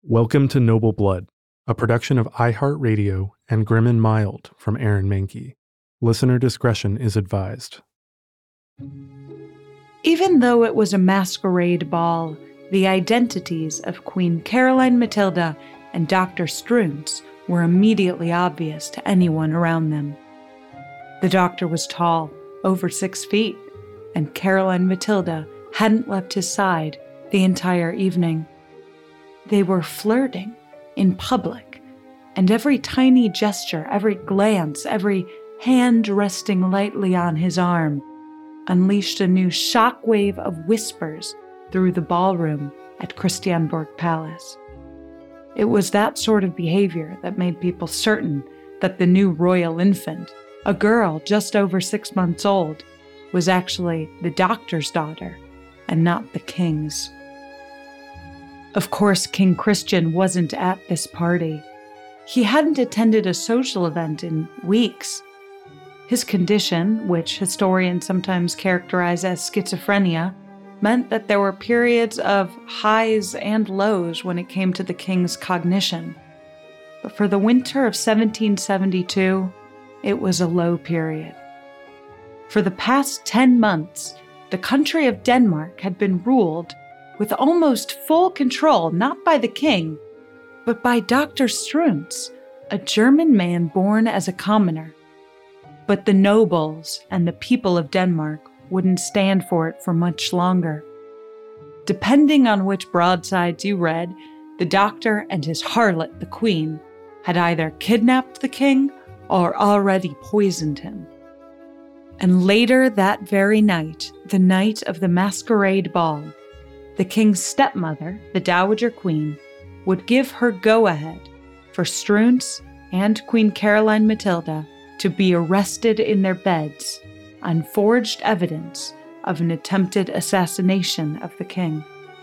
Welcome to Noble Blood, a production of iHeartRadio and Grim and Mild from Aaron Mahnke. Listener discretion is advised. Even though it was a masquerade ball, the identities of Queen Caroline Matilda and Dr. Struntz were immediately obvious to anyone around them. The doctor was tall, over 6 feet, and Caroline Matilda hadn't left his side the entire evening. They were flirting in public, and every tiny gesture, every glance, every hand resting lightly on his arm unleashed a new shockwave of whispers through the ballroom at Christiansborg Palace. It was that sort of behavior that made people certain that the new royal infant, a girl just over 6 months old, was actually the doctor's daughter and not the king's. Of course, King Christian wasn't at this party. He hadn't attended a social event in weeks. His condition, which historians sometimes characterize as schizophrenia, meant that there were periods of highs and lows when it came to the king's cognition. But for the winter of 1772, it was a low period. For the past 10 months, the country of Denmark had been ruled with almost full control, not by the king, but by Dr. Struntz, a German man born as a commoner. But the nobles and the people of Denmark wouldn't stand for it for much longer. Depending on which broadsides you read, the doctor and his harlot, the queen, had either kidnapped the king or already poisoned him. And later that very night, the night of the masquerade ball, the king's stepmother, the Dowager Queen, would give her go-ahead for Struntz and Queen Caroline Matilda to be arrested in their beds on forged evidence of an attempted assassination of the king.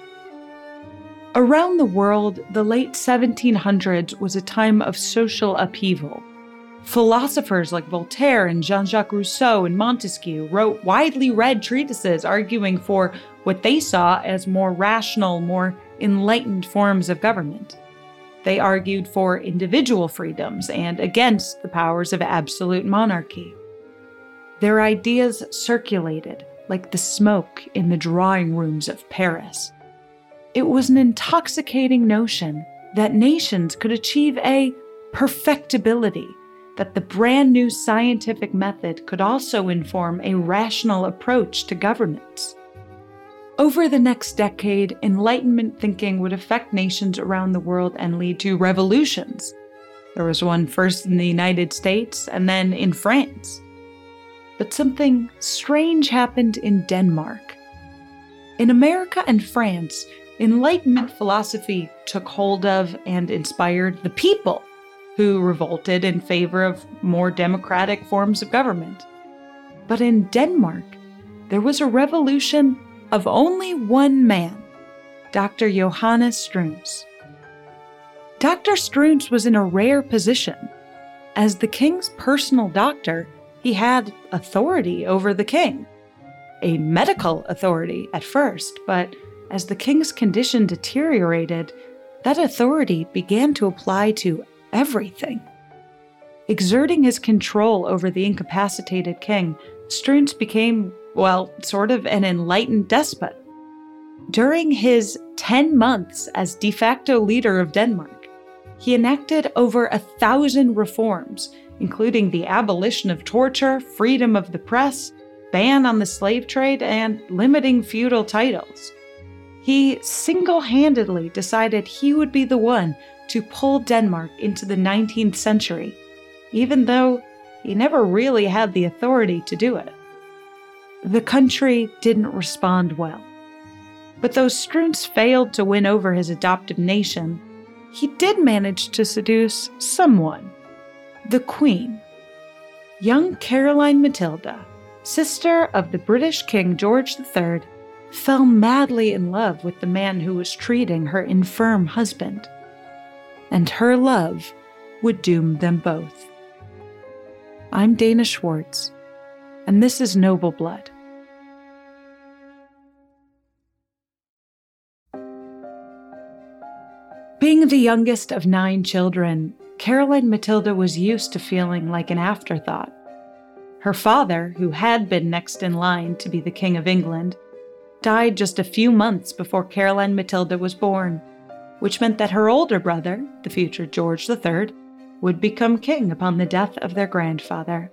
Around the world, the late 1700s was a time of social upheaval. Philosophers like Voltaire and Jean-Jacques Rousseau and Montesquieu wrote widely read treatises arguing for what they saw as more rational, more enlightened forms of government. They argued for individual freedoms and against the powers of absolute monarchy. Their ideas circulated like the smoke in the drawing rooms of Paris. It was an intoxicating notion that nations could achieve a perfectibility, that the brand new scientific method could also inform a rational approach to governance. Over the next decade, Enlightenment thinking would affect nations around the world and lead to revolutions. There was one first in the United States and then in France. But something strange happened in Denmark. In America and France, Enlightenment philosophy took hold of and inspired the people, who revolted in favor of more democratic forms of government. But in Denmark, there was a revolution of only one man, Dr. Johannes Struntz. Dr. Struntz was in a rare position. As the king's personal doctor, he had authority over the king. A medical authority at first, but as the king's condition deteriorated, that authority began to apply to everything. Exerting his control over the incapacitated king, Struntz became, sort of an enlightened despot. During his 10 months as de facto leader of Denmark, he enacted over 1,000 reforms, including the abolition of torture, freedom of the press, ban on the slave trade, and limiting feudal titles. He single-handedly decided he would be the one to pull Denmark into the 19th century, even though he never really had the authority to do it. The country didn't respond well. But though Struntz failed to win over his adoptive nation, he did manage to seduce someone, the Queen. Young Caroline Matilda, sister of the British King George III, fell madly in love with the man who was treating her infirm husband. And her love would doom them both. I'm Dana Schwartz, and this is Noble Blood. Being the youngest of 9 children, Caroline Matilda was used to feeling like an afterthought. Her father, who had been next in line to be the King of England, died just a few months before Caroline Matilda was born, which meant that her older brother, the future George III, would become king upon the death of their grandfather.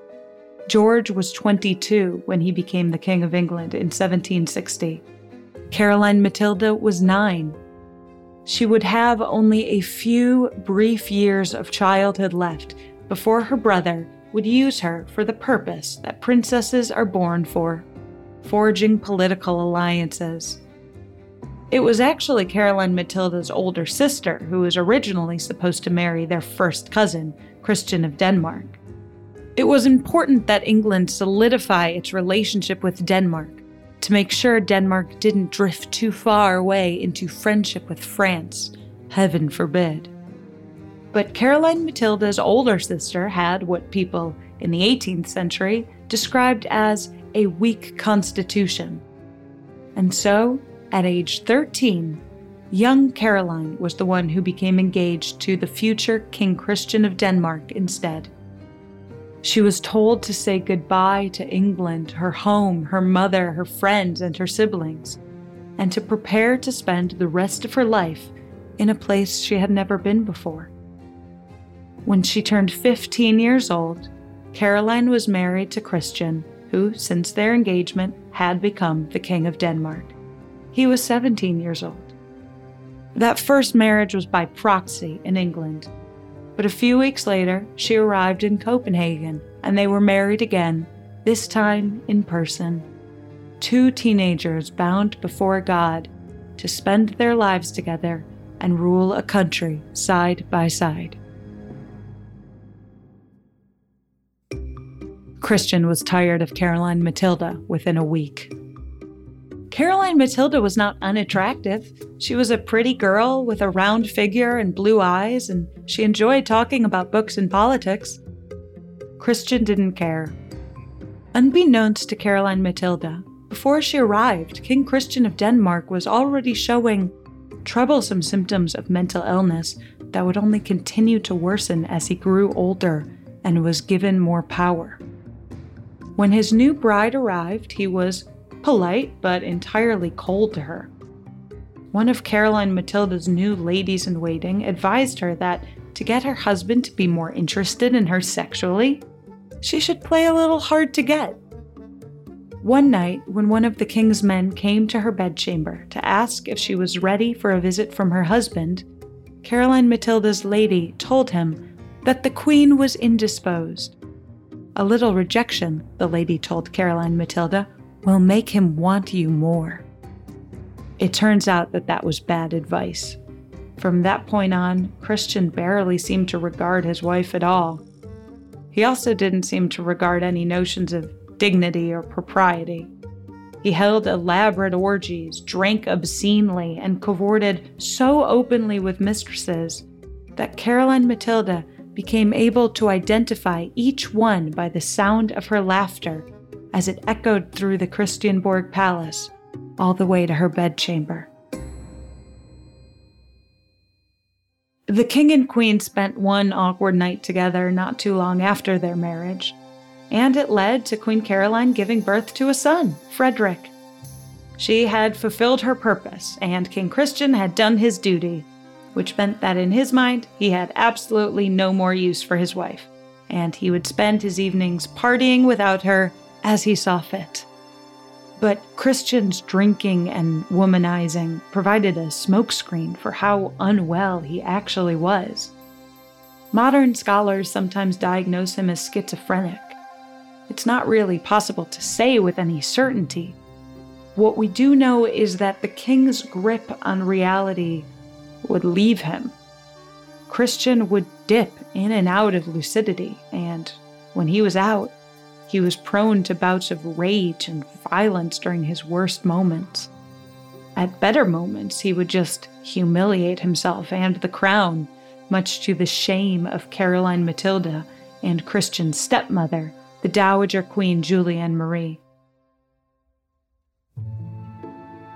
George was 22 when he became the King of England in 1760. Caroline Matilda was 9. She would have only a few brief years of childhood left before her brother would use her for the purpose that princesses are born for, forging political alliances. It was actually Caroline Matilda's older sister who was originally supposed to marry their first cousin, Christian of Denmark. It was important that England solidify its relationship with Denmark to make sure Denmark didn't drift too far away into friendship with France, heaven forbid. But Caroline Matilda's older sister had what people in the 18th century described as a weak constitution. And so, at age 13, young Caroline was the one who became engaged to the future King Christian of Denmark instead. She was told to say goodbye to England, her home, her mother, her friends, and her siblings, and to prepare to spend the rest of her life in a place she had never been before. When she turned 15 years old, Caroline was married to Christian, who, since their engagement, had become the King of Denmark. He was 17 years old. That first marriage was by proxy in England, but a few weeks later, she arrived in Copenhagen, and they were married again, this time in person. 2 teenagers bound before God to spend their lives together and rule a country side by side. Christian was tired of Caroline Matilda within a week. Caroline Matilda was not unattractive. She was a pretty girl with a round figure and blue eyes, and she enjoyed talking about books and politics. Christian didn't care. Unbeknownst to Caroline Matilda, before she arrived, King Christian of Denmark was already showing troublesome symptoms of mental illness that would only continue to worsen as he grew older and was given more power. When his new bride arrived, he was polite, but entirely cold to her. One of Caroline Matilda's new ladies-in-waiting advised her that to get her husband to be more interested in her sexually, she should play a little hard to get. One night, when one of the king's men came to her bedchamber to ask if she was ready for a visit from her husband, Caroline Matilda's lady told him that the queen was indisposed. A little rejection, the lady told Caroline Matilda, will make him want you more. It turns out that that was bad advice. From that point on, Christian barely seemed to regard his wife at all. He also didn't seem to regard any notions of dignity or propriety. He held elaborate orgies, drank obscenely, and cavorted so openly with mistresses that Caroline Matilda became able to identify each one by the sound of her laughter as it echoed through the Christianborg Palace all the way to her bedchamber. The king and queen spent one awkward night together not too long after their marriage, and it led to Queen Caroline giving birth to a son, Frederick. She had fulfilled her purpose, and King Christian had done his duty, which meant that in his mind, he had absolutely no more use for his wife, and he would spend his evenings partying without her as he saw fit. But Christian's drinking and womanizing provided a smokescreen for how unwell he actually was. Modern scholars sometimes diagnose him as schizophrenic. It's not really possible to say with any certainty. What we do know is that the king's grip on reality would leave him. Christian would dip in and out of lucidity, and when he was out, he was prone to bouts of rage and violence during his worst moments. At better moments, he would just humiliate himself and the crown, much to the shame of Caroline Matilda and Christian's stepmother, the Dowager Queen Julienne Marie.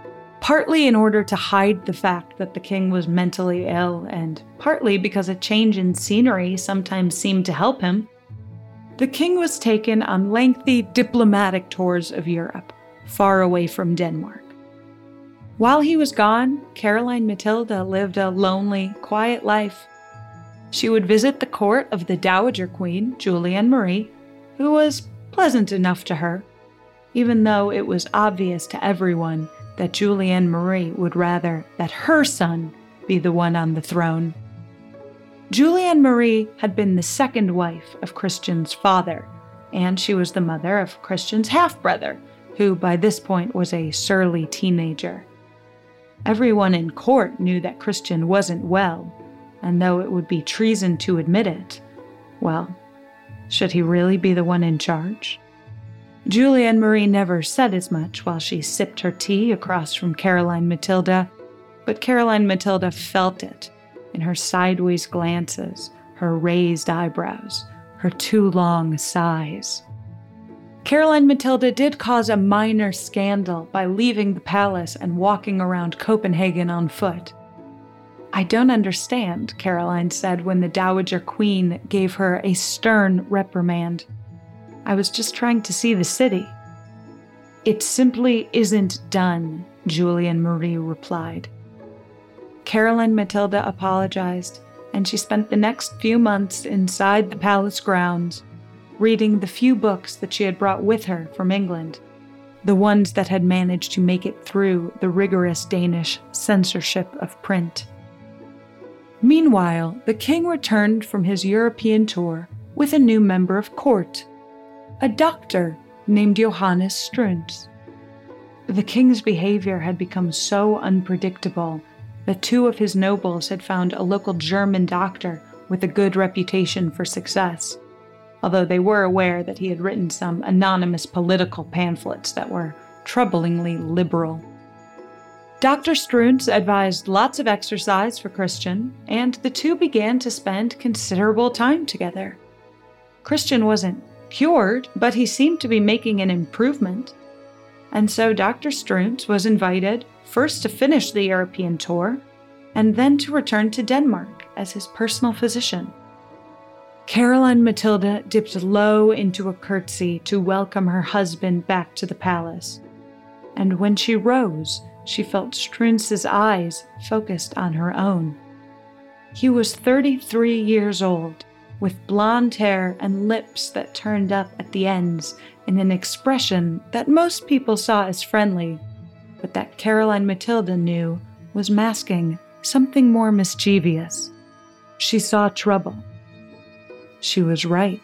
Partly in order to hide the fact that the king was mentally ill, and partly because a change in scenery sometimes seemed to help him, the king was taken on lengthy diplomatic tours of Europe, far away from Denmark. While he was gone, Caroline Matilda lived a lonely, quiet life. She would visit the court of the Dowager Queen, Julienne Marie, who was pleasant enough to her, even though it was obvious to everyone that Julienne Marie would rather that her son be the one on the throne. Julienne Marie had been the second wife of Christian's father, and she was the mother of Christian's half-brother, who by this point was a surly teenager. Everyone in court knew that Christian wasn't well, and though it would be treason to admit it, well, should he really be the one in charge? Julienne Marie never said as much while she sipped her tea across from Caroline Matilda, but Caroline Matilda felt it in her sideways glances, her raised eyebrows, her too long sighs. Caroline Matilda did cause a minor scandal by leaving the palace and walking around Copenhagen on foot. "I don't understand," Caroline said when the Dowager Queen gave her a stern reprimand. "I was just trying to see the city." "It simply isn't done," Julienne Marie replied. Caroline Matilda apologized, and she spent the next few months inside the palace grounds, reading the few books that she had brought with her from England, the ones that had managed to make it through the rigorous Danish censorship of print. Meanwhile, the king returned from his European tour with a new member of court, a doctor named Johannes Struens. The king's behavior had become so unpredictable that two of his nobles had found a local German doctor with a good reputation for success, although they were aware that he had written some anonymous political pamphlets that were troublingly liberal. Dr. Struens advised lots of exercise for Christian, and the two began to spend considerable time together. Christian wasn't cured, but he seemed to be making an improvement. And so Dr. Struens was invited first to finish the European tour, and then to return to Denmark as his personal physician. Caroline Matilda dipped low into a curtsy to welcome her husband back to the palace, and when she rose, she felt Struens's eyes focused on her own. He was 33 years old, with blonde hair and lips that turned up at the ends in an expression that most people saw as friendly, but that Caroline Matilda knew was masking something more mischievous. She saw trouble. She was right.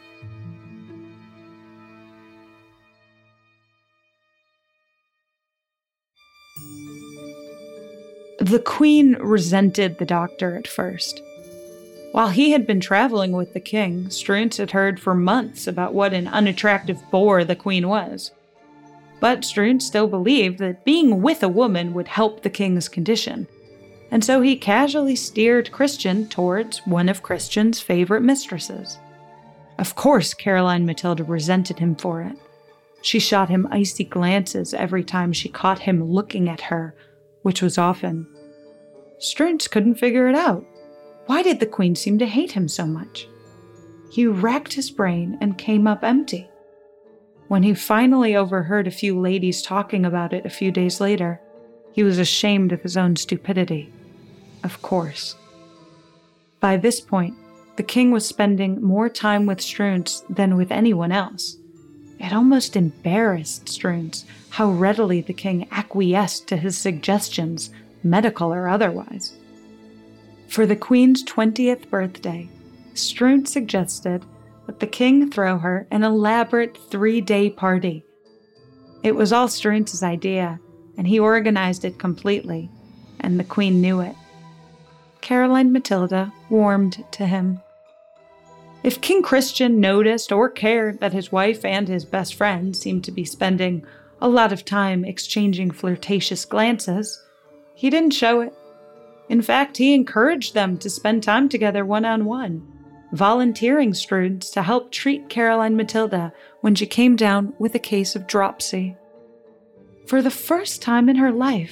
The queen resented the doctor at first. While he had been traveling with the king, Struens had heard for months about what an unattractive bore the queen was. But Struens still believed that being with a woman would help the king's condition, and so he casually steered Christian towards one of Christian's favorite mistresses. Of course, Caroline Matilda resented him for it. She shot him icy glances every time she caught him looking at her, which was often. Struens couldn't figure it out. Why did the queen seem to hate him so much? He racked his brain and came up empty. When he finally overheard a few ladies talking about it a few days later, he was ashamed of his own stupidity. Of course. By this point, the king was spending more time with Struens than with anyone else. It almost embarrassed Struens how readily the king acquiesced to his suggestions, medical or otherwise. For the queen's 20th birthday, Struens suggested that the king throw her an elaborate 3-day party. It was all Struens' idea, and he organized it completely, and the queen knew it. Caroline Matilda warmed to him. If King Christian noticed or cared that his wife and his best friend seemed to be spending a lot of time exchanging flirtatious glances, he didn't show it. In fact, he encouraged them to spend time together one-on-one, volunteering Struens to help treat Caroline Matilda when she came down with a case of dropsy. For the first time in her life,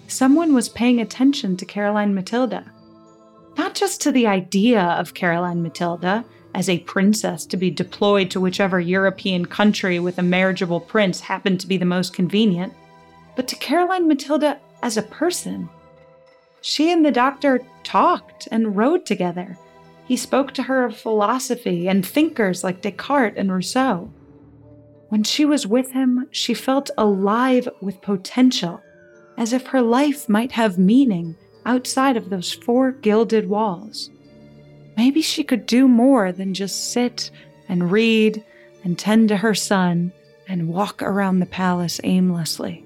someone was paying attention to Caroline Matilda. Not just to the idea of Caroline Matilda as a princess to be deployed to whichever European country with a marriageable prince happened to be the most convenient, but to Caroline Matilda as a person. She and the doctor talked and rode together. He spoke to her of philosophy and thinkers like Descartes and Rousseau. When she was with him, she felt alive with potential, as if her life might have meaning outside of those four gilded walls. Maybe she could do more than just sit and read and tend to her son and walk around the palace aimlessly.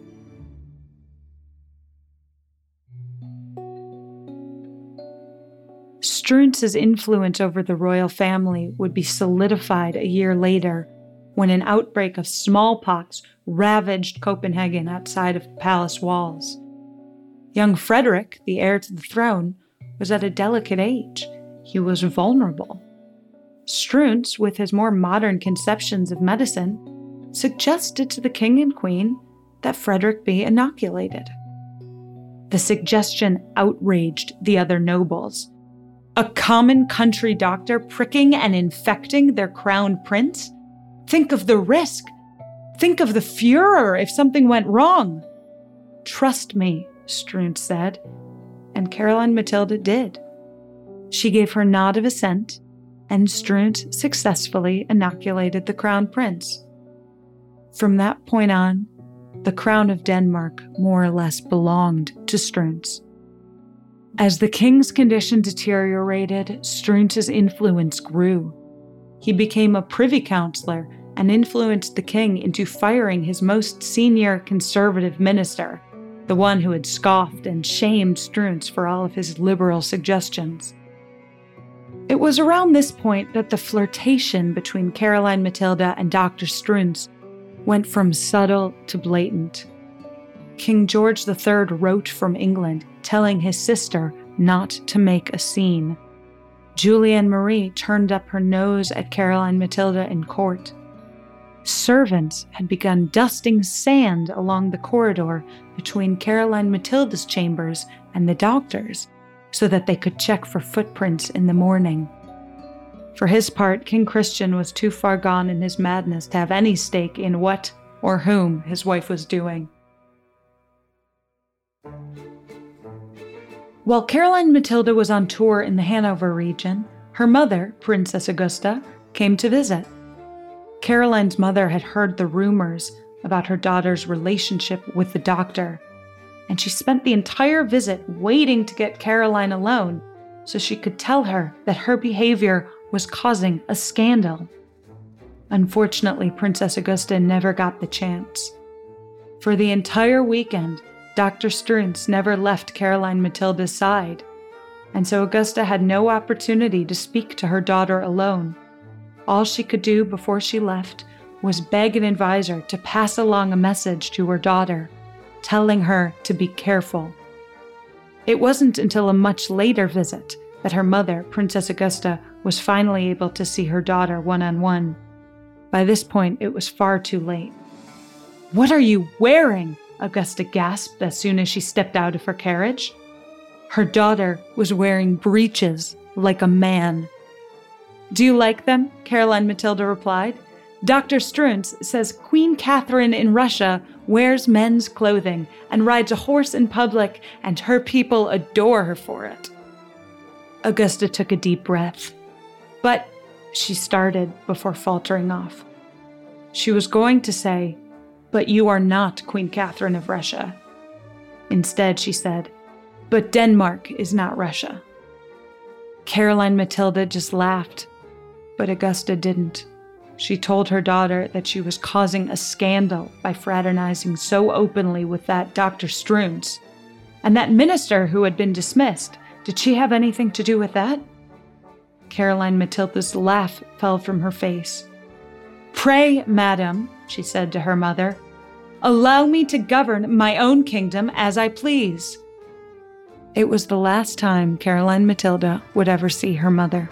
Struentz's influence over the royal family would be solidified a year later when an outbreak of smallpox ravaged Copenhagen outside of the palace walls. Young Frederick, the heir to the throne, was at a delicate age. He was vulnerable. Struentz, with his more modern conceptions of medicine, suggested to the king and queen that Frederick be inoculated. The suggestion outraged the other nobles. A common country doctor pricking and infecting their crown prince? Think of the risk. Think of the furor if something went wrong. Trust me, Struentz said, and Caroline Matilda did. She gave her nod of assent, and Struentz successfully inoculated the crown prince. From that point on, the crown of Denmark more or less belonged to Struentz. As the king's condition deteriorated, Struentz's influence grew. He became a privy councillor and influenced the king into firing his most senior conservative minister, the one who had scoffed and shamed Struentz for all of his liberal suggestions. It was around this point that the flirtation between Caroline Matilda and Dr. Struentz went from subtle to blatant. King George III wrote from England, telling his sister not to make a scene. Julienne Marie turned up her nose at Caroline Matilda in court. Servants had begun dusting sand along the corridor between Caroline Matilda's chambers and the doctor's, so that they could check for footprints in the morning. For his part, King Christian was too far gone in his madness to have any stake in what or whom his wife was doing. While Caroline Matilda was on tour in the Hanover region, her mother, Princess Augusta, came to visit. Caroline's mother had heard the rumors about her daughter's relationship with the doctor, and she spent the entire visit waiting to get Caroline alone so she could tell her that her behavior was causing a scandal. Unfortunately, Princess Augusta never got the chance. For the entire weekend, Dr. Struentz never left Caroline Matilda's side, and so Augusta had no opportunity to speak to her daughter alone. All she could do before she left was beg an advisor to pass along a message to her daughter, telling her to be careful. It wasn't until a much later visit that her mother, Princess Augusta, was finally able to see her daughter one-on-one. By this point, it was far too late. "What are you wearing?" Augusta gasped as soon as she stepped out of her carriage. Her daughter was wearing breeches like a man. "Do you like them?" Caroline Matilda replied. "Dr. Struentz says Queen Catherine in Russia wears men's clothing and rides a horse in public, and her people adore her for it." Augusta took a deep breath. "But," she started before faltering off. She was going to say, "But you are not Queen Catherine of Russia." Instead, she said, "But Denmark is not Russia." Caroline Matilda just laughed, but Augusta didn't. She told her daughter that she was causing a scandal by fraternizing so openly with that Dr. Struentz. And that minister who had been dismissed, did she have anything to do with that? Caroline Matilda's laugh fell from her face. "Pray, madam," she said to her mother, "allow me to govern my own kingdom as I please." It was the last time Caroline Matilda would ever see her mother.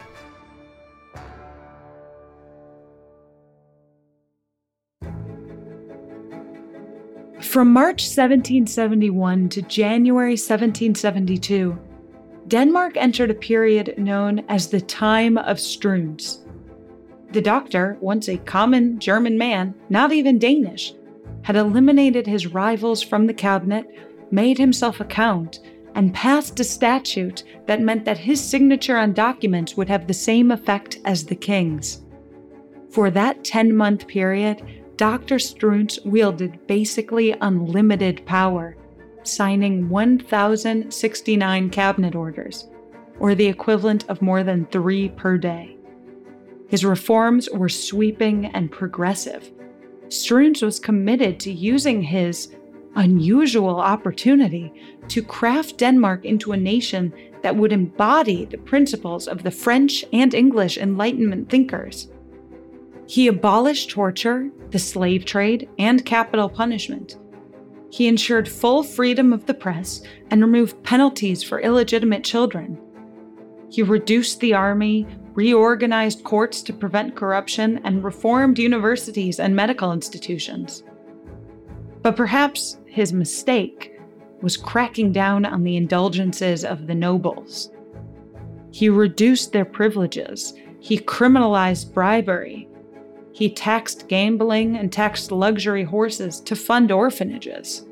From March 1771 to January 1772, Denmark entered a period known as the Time of Struensee. The doctor, once a common German man, not even Danish, had eliminated his rivals from the cabinet, made himself a count, and passed a statute that meant that his signature on documents would have the same effect as the king's. For that 10-month period, Dr. Struensee wielded basically unlimited power, signing 1,069 cabinet orders, or the equivalent of more than 3 per day. His reforms were sweeping and progressive. Struensee was committed to using his unusual opportunity to craft Denmark into a nation that would embody the principles of the French and English Enlightenment thinkers. He abolished torture, the slave trade, and capital punishment. He ensured full freedom of the press and removed penalties for illegitimate children. He reduced the army, reorganized courts to prevent corruption, and reformed universities and medical institutions. But perhaps his mistake was cracking down on the indulgences of the nobles. He reduced their privileges. He criminalized bribery. He taxed gambling and taxed luxury horses to fund orphanages.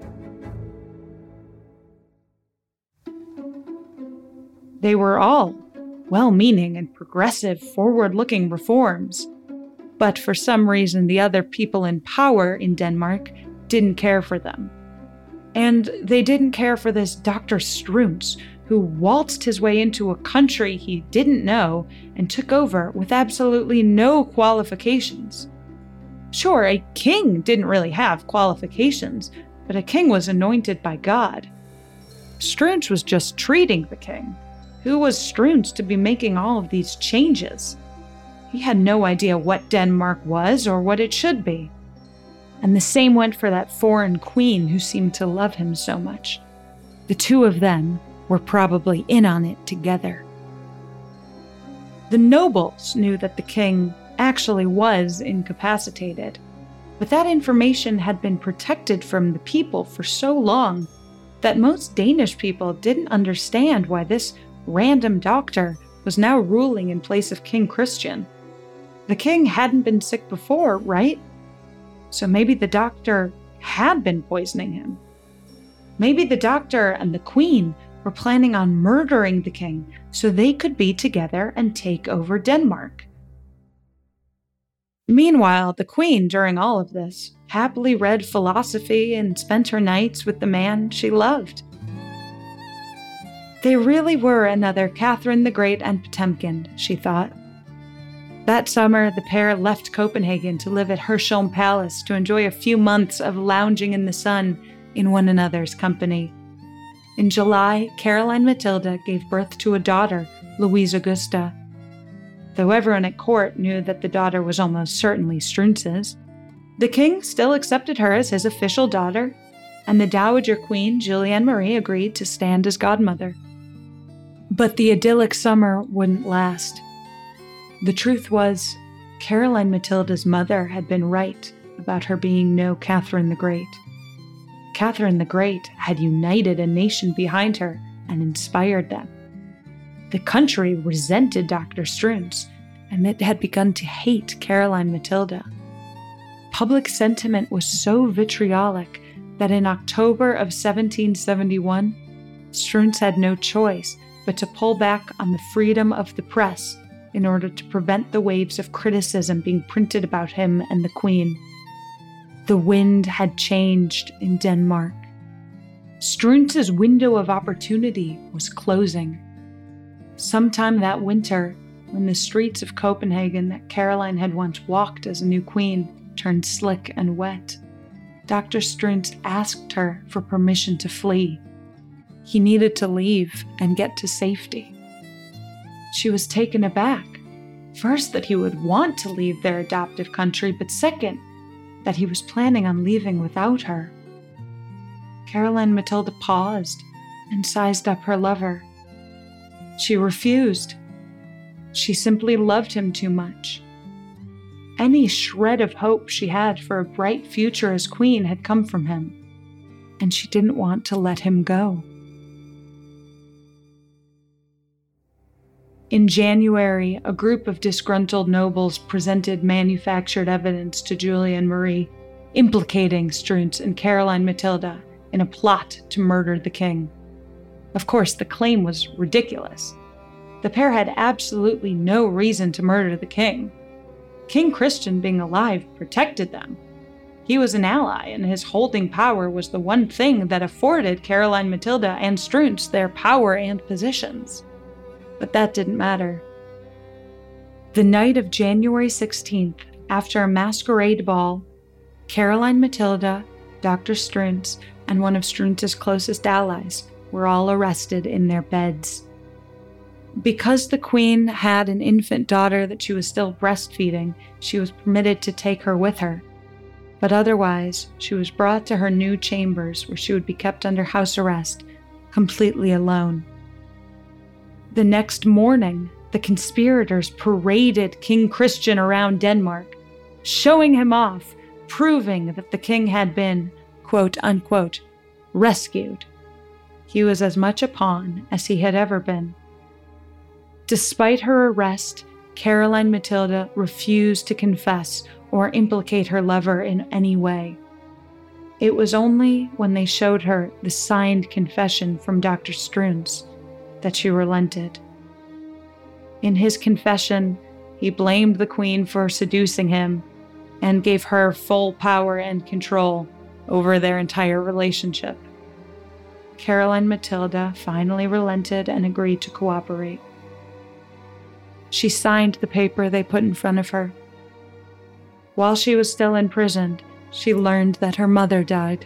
They were all well-meaning and progressive, forward-looking reforms. But for some reason, the other people in power in Denmark didn't care for them. And they didn't care for this Dr. Struensee, who waltzed his way into a country he didn't know and took over with absolutely no qualifications. Sure, a king didn't really have qualifications, but a king was anointed by God. Struensee was just treating the king. Who was Struensee to be making all of these changes? He had no idea what Denmark was or what it should be. And the same went for that foreign queen who seemed to love him so much. The two of them were probably in on it together. The nobles knew that the king actually was incapacitated, but that information had been protected from the people for so long that most Danish people didn't understand why this random doctor was now ruling in place of King Christian. The king hadn't been sick before, right? So maybe the doctor had been poisoning him. Maybe the doctor and the queen were planning on murdering the king so they could be together and take over Denmark. Meanwhile, the queen, during all of this, happily read philosophy and spent her nights with the man she loved. They really were another Catherine the Great and Potemkin, she thought. That summer, the pair left Copenhagen to live at Herschelm Palace to enjoy a few months of lounging in the sun in one another's company. In July, Caroline Matilda gave birth to a daughter, Louise Augusta. Though everyone at court knew that the daughter was almost certainly Struensee's, the king still accepted her as his official daughter, and the Dowager Queen, Juliane Marie, agreed to stand as godmother. But the idyllic summer wouldn't last. The truth was, Caroline Matilda's mother had been right about her being no Catherine the Great. Catherine the Great had united a nation behind her and inspired them. The country resented Dr. Struensee, and it had begun to hate Caroline Matilda. Public sentiment was so vitriolic that in October of 1771, Struensee had no choice but to pull back on the freedom of the press in order to prevent the waves of criticism being printed about him and the Queen. The wind had changed in Denmark. Struensee's window of opportunity was closing. Sometime that winter, when the streets of Copenhagen that Caroline had once walked as a new queen turned slick and wet, Dr. Struensee asked her for permission to flee. He needed to leave and get to safety. She was taken aback. First, that he would want to leave their adoptive country, but second, that he was planning on leaving without her. Caroline Matilda paused and sized up her lover. She refused. She simply loved him too much. Any shred of hope she had for a bright future as queen had come from him. and she didn't want to let him go. In January, a group of disgruntled nobles presented manufactured evidence to Julian Marie, implicating Struntz and Caroline Matilda in a plot to murder the king. Of course, the claim was ridiculous. The pair had absolutely no reason to murder the king. King Christian, being alive, protected them. He was an ally, and his holding power was the one thing that afforded Caroline Matilda and Struntz their power and positions. But that didn't matter. The night of January 16th, after a masquerade ball, Caroline Matilda, Dr. Struntz, and one of Struntz's closest allies were all arrested in their beds. Because the queen had an infant daughter that she was still breastfeeding, she was permitted to take her with her. But otherwise, she was brought to her new chambers where she would be kept under house arrest, completely alone. The next morning, the conspirators paraded King Christian around Denmark, showing him off, proving that the king had been, quote unquote, rescued. He was as much a pawn as he had ever been. Despite her arrest, Caroline Matilda refused to confess or implicate her lover in any way. It was only when they showed her the signed confession from Dr. Struntz that she relented. In his confession, he blamed the queen for seducing him and gave her full power and control over their entire relationship. Caroline Matilda finally relented and agreed to cooperate. She signed the paper they put in front of her. While she was still imprisoned, she learned that her mother died.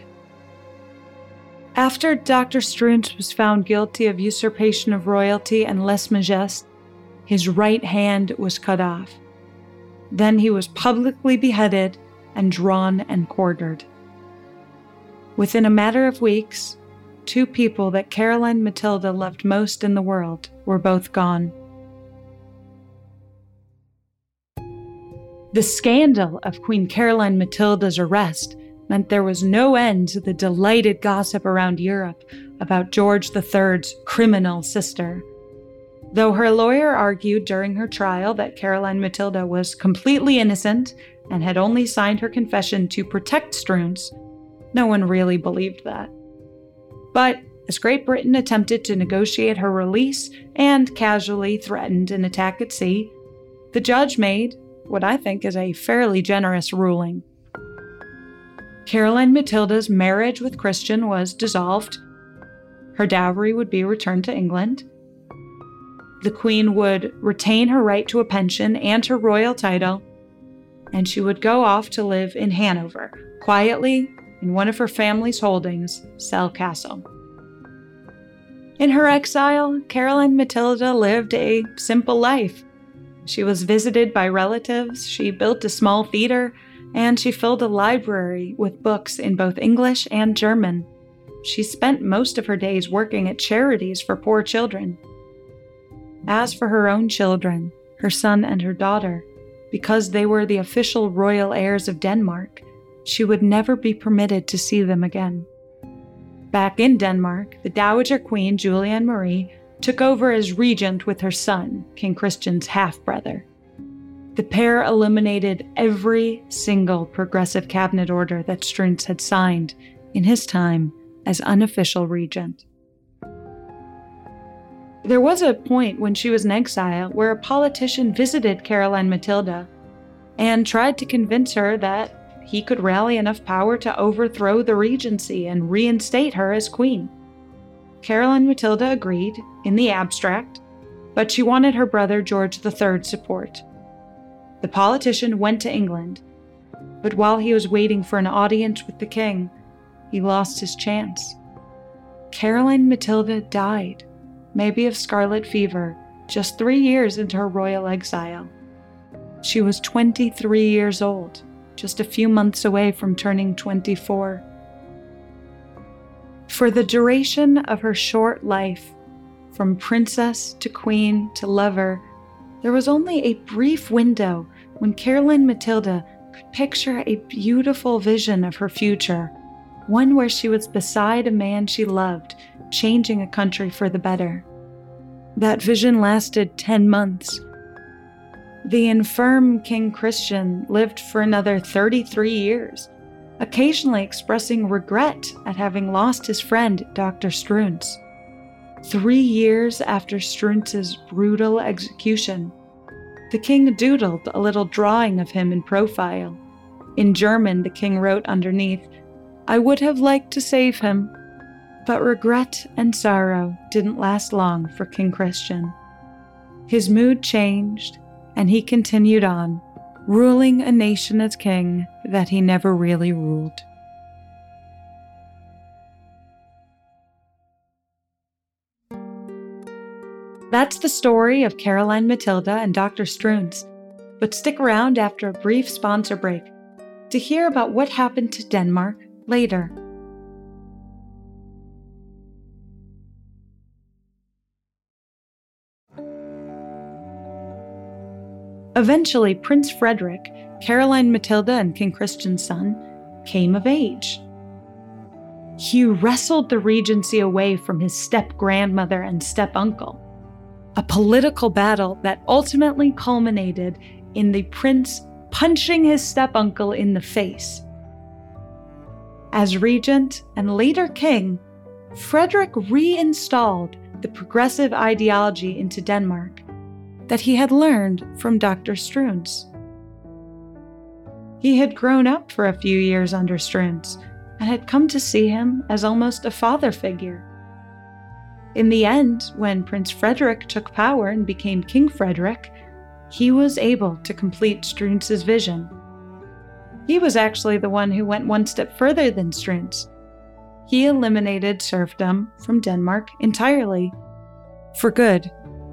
After Dr. Struntz was found guilty of usurpation of royalty and lèse majesté, his right hand was cut off. Then he was publicly beheaded and drawn and quartered. Within a matter of weeks, two people that Caroline Matilda loved most in the world were both gone. The scandal of Queen Caroline Matilda's arrest meant there was no end to the delighted gossip around Europe about George III's criminal sister. Though her lawyer argued during her trial that Caroline Matilda was completely innocent and had only signed her confession to protect Struntz, no one really believed that. But as Great Britain attempted to negotiate her release and casually threatened an attack at sea, the judge made what I think is a fairly generous ruling. Caroline Matilda's marriage with Christian was dissolved. Her dowry would be returned to England. The queen would retain her right to a pension and her royal title, and she would go off to live in Hanover, quietly in one of her family's holdings, Celle Castle. In her exile, Caroline Matilda lived a simple life. She was visited by relatives, she built a small theater, and she filled a library with books in both English and German. She spent most of her days working at charities for poor children. As for her own children, her son and her daughter, because they were the official royal heirs of Denmark, she would never be permitted to see them again. Back in Denmark, the Dowager Queen Julian Marie took over as regent with her son, King Christian's half-brother. The pair eliminated every single progressive cabinet order that Struntz had signed in his time as unofficial regent. There was a point when she was in exile where a politician visited Caroline Matilda and tried to convince her that he could rally enough power to overthrow the regency and reinstate her as queen. Caroline Matilda agreed, in the abstract, but she wanted her brother George III's support. The politician went to England, but while he was waiting for an audience with the king, he lost his chance. Caroline Matilda died, maybe of scarlet fever, just 3 years into her royal exile. She was 23 years old, just a few months away from turning 24. For the duration of her short life, from princess to queen to lover, there was only a brief window when Caroline Matilda could picture a beautiful vision of her future, one where she was beside a man she loved, changing a country for the better. That vision lasted 10 months. The infirm King Christian lived for another 33 years, occasionally expressing regret at having lost his friend, Dr. Struntz. 3 years after Struntz's brutal execution, the king doodled a little drawing of him in profile. In German, the king wrote underneath, "I would have liked to save him." But regret and sorrow didn't last long for King Christian. His mood changed, and he continued on, ruling a nation as king that he never really ruled. That's the story of Caroline Matilda and Dr. Struntz, but stick around after a brief sponsor break to hear about what happened to Denmark later. Eventually, Prince Frederick, Caroline Matilda and King Christian's son, came of age. He wrestled the regency away from his step-grandmother and step-uncle, a political battle that ultimately culminated in the prince punching his step-uncle in the face. As regent and later king, Frederick reinstalled the progressive ideology into Denmark that he had learned from Dr. Struntz. He had grown up for a few years under Struntz and had come to see him as almost a father figure. In the end, when Prince Frederick took power and became King Frederick, he was able to complete Struntz's vision. He was actually the one who went one step further than Struntz. He eliminated serfdom from Denmark entirely, for good.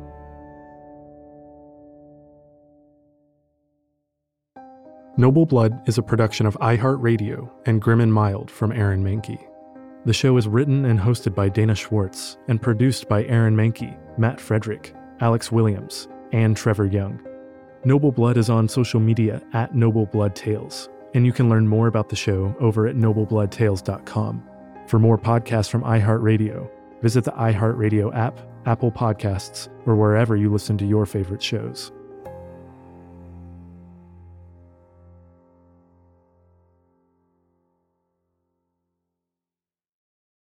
Noble Blood is a production of iHeartRadio and Grim and Mild from Aaron Mahnke. The show is written and hosted by Dana Schwartz and produced by Aaron Mahnke, Matt Frederick, Alex Williams, and Trevor Young. Noble Blood is on social media at Noble Blood Tales, and you can learn more about the show over at noblebloodtales.com. For more podcasts from iHeartRadio, visit the iHeartRadio app, Apple Podcasts, or wherever you listen to your favorite shows.